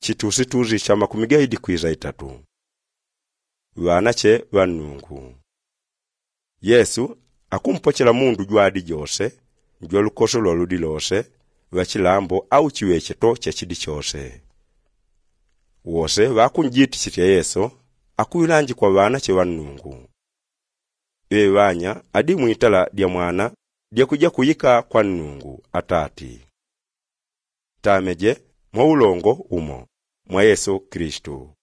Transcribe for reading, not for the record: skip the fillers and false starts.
Chitusituzi cha 23. Wanache wanungu. Yesu akumpochela mundu jwadi jose, njwa lukoso loludi lose, wachilambo au chiwecheto chachidi chose. Wose wakunjitishitya Yesu, akuyulanji kwa wanache wanungu. Wanya adi mwitala dia mwana, dia kuja kuyika kwa nungu, atati. Tameje, mwa ulongo umo, mwa Yesu Kristu.